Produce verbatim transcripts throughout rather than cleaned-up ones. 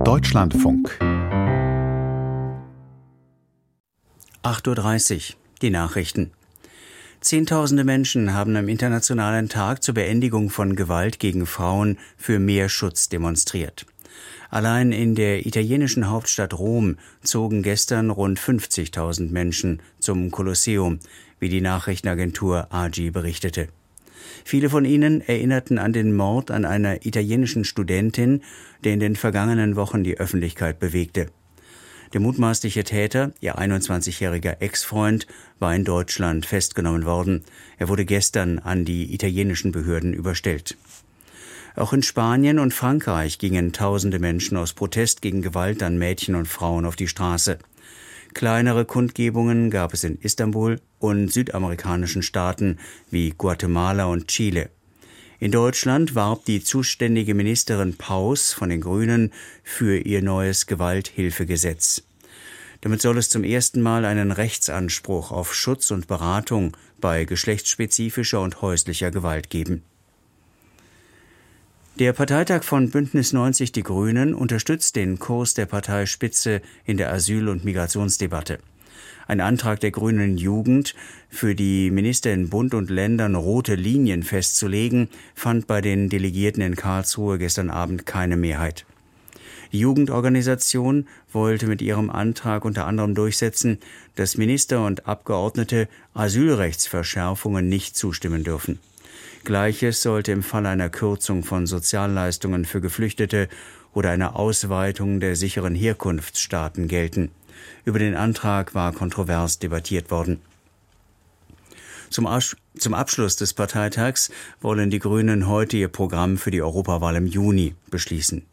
Deutschlandfunk. acht Uhr dreißig, die Nachrichten. Zehntausende Menschen haben am Internationalen Tag zur Beendigung von Gewalt gegen Frauen für mehr Schutz demonstriert. Allein in der italienischen Hauptstadt Rom zogen gestern rund fünfzigtausend Menschen zum Kolosseum, wie die Nachrichtenagentur A G I berichtete. Viele von ihnen erinnerten an den Mord an einer italienischen Studentin, der in den vergangenen Wochen die Öffentlichkeit bewegte. Der mutmaßliche Täter, ihr einundzwanzigjähriger Ex-Freund, war in Deutschland festgenommen worden. Er wurde gestern an die italienischen Behörden überstellt. Auch in Spanien und Frankreich gingen tausende Menschen aus Protest gegen Gewalt an Mädchen und Frauen auf die Straße. Kleinere Kundgebungen gab es in Istanbul und südamerikanischen Staaten wie Guatemala und Chile. In Deutschland warb die zuständige Ministerin Paus von den Grünen für ihr neues Gewalthilfegesetz. Damit soll es zum ersten Mal einen Rechtsanspruch auf Schutz und Beratung bei geschlechtsspezifischer und häuslicher Gewalt geben. Der Parteitag von Bündnis neunzig Die Grünen unterstützt den Kurs der Parteispitze in der Asyl- und Migrationsdebatte. Ein Antrag der Grünen Jugend, für die Minister in Bund und Ländern rote Linien festzulegen, fand bei den Delegierten in Karlsruhe gestern Abend keine Mehrheit. Die Jugendorganisation wollte mit ihrem Antrag unter anderem durchsetzen, dass Minister und Abgeordnete Asylrechtsverschärfungen nicht zustimmen dürfen. Gleiches sollte im Fall einer Kürzung von Sozialleistungen für Geflüchtete oder einer Ausweitung der sicheren Herkunftsstaaten gelten. Über den Antrag war kontrovers debattiert worden. Zum, As- zum Abschluss des Parteitags wollen die Grünen heute ihr Programm für die Europawahl im Juni beschließen.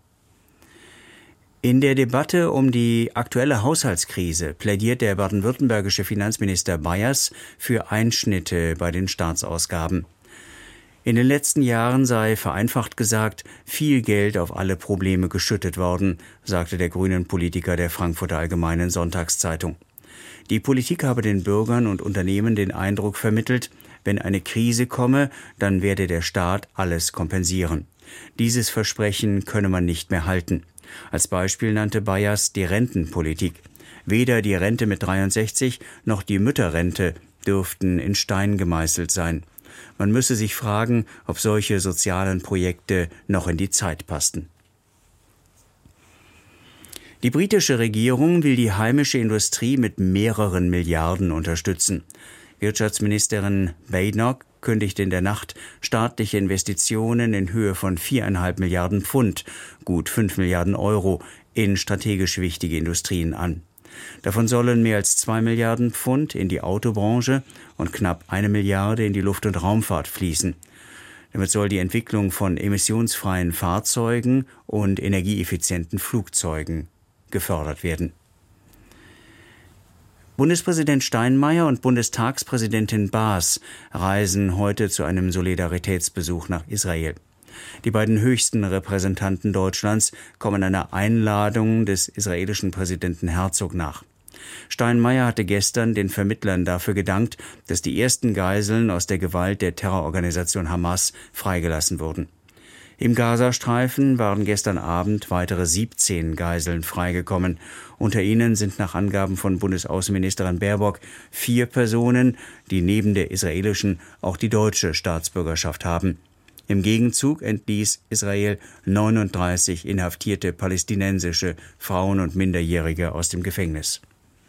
In der Debatte um die aktuelle Haushaltskrise plädiert der baden-württembergische Finanzminister Bayers für Einschnitte bei den Staatsausgaben. In den letzten Jahren sei, vereinfacht gesagt, viel Geld auf alle Probleme geschüttet worden, sagte der grünen Politiker der Frankfurter Allgemeinen Sonntagszeitung. Die Politik habe den Bürgern und Unternehmen den Eindruck vermittelt, wenn eine Krise komme, dann werde der Staat alles kompensieren. Dieses Versprechen könne man nicht mehr halten. Als Beispiel nannte Bayers die Rentenpolitik. Weder die Rente mit dreiundsechzig noch die Mütterrente dürften in Stein gemeißelt sein. Man müsse sich fragen, ob solche sozialen Projekte noch in die Zeit passten. Die britische Regierung will die heimische Industrie mit mehreren Milliarden unterstützen. Wirtschaftsministerin Badenoch kündigte in der Nacht staatliche Investitionen in Höhe von viereinhalb Milliarden Pfund, gut fünf Milliarden Euro, in strategisch wichtige Industrien an. Davon sollen mehr als zwei Milliarden Pfund in die Autobranche und knapp eine Milliarde in die Luft- und Raumfahrt fließen. Damit soll die Entwicklung von emissionsfreien Fahrzeugen und energieeffizienten Flugzeugen gefördert werden. Bundespräsident Steinmeier und Bundestagspräsidentin Baas reisen heute zu einem Solidaritätsbesuch nach Israel. Die beiden höchsten Repräsentanten Deutschlands kommen einer Einladung des israelischen Präsidenten Herzog nach. Steinmeier hatte gestern den Vermittlern dafür gedankt, dass die ersten Geiseln aus der Gewalt der Terrororganisation Hamas freigelassen wurden. Im Gazastreifen waren gestern Abend weitere siebzehn Geiseln freigekommen. Unter ihnen sind nach Angaben von Bundesaußenministerin Baerbock vier Personen, die neben der israelischen auch die deutsche Staatsbürgerschaft haben. Im Gegenzug entließ Israel neununddreißig inhaftierte palästinensische Frauen und Minderjährige aus dem Gefängnis.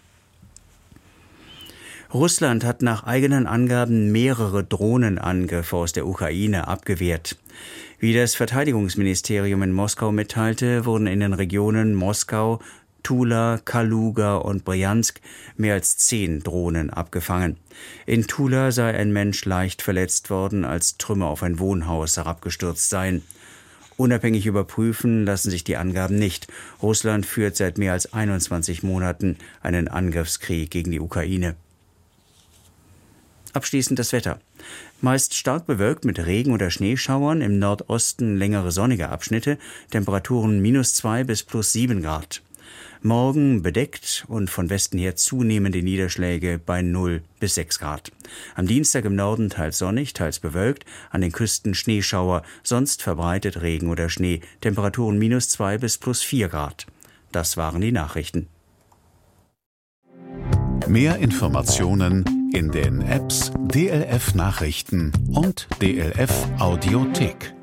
Russland hat nach eigenen Angaben mehrere Drohnenangriffe aus der Ukraine abgewehrt. Wie das Verteidigungsministerium in Moskau mitteilte, wurden in den Regionen Moskau, Tula, Kaluga und Brjansk mehr als zehn Drohnen abgefangen. In Tula sei ein Mensch leicht verletzt worden, als Trümmer auf ein Wohnhaus herabgestürzt seien. Unabhängig überprüfen lassen sich die Angaben nicht. Russland führt seit mehr als einundzwanzig Monaten einen Angriffskrieg gegen die Ukraine. Abschließend das Wetter. Meist stark bewölkt mit Regen- oder Schneeschauern, im Nordosten längere sonnige Abschnitte, Temperaturen minus zwei bis plus sieben Grad. Morgen bedeckt und von Westen her zunehmende Niederschläge bei null bis sechs Grad. Am Dienstag im Norden teils sonnig, teils bewölkt, an den Küsten Schneeschauer, sonst verbreitet Regen oder Schnee, Temperaturen minus zwei bis plus vier Grad. Das waren die Nachrichten. Mehr Informationen in den Apps D L F Nachrichten und D L F Audiothek.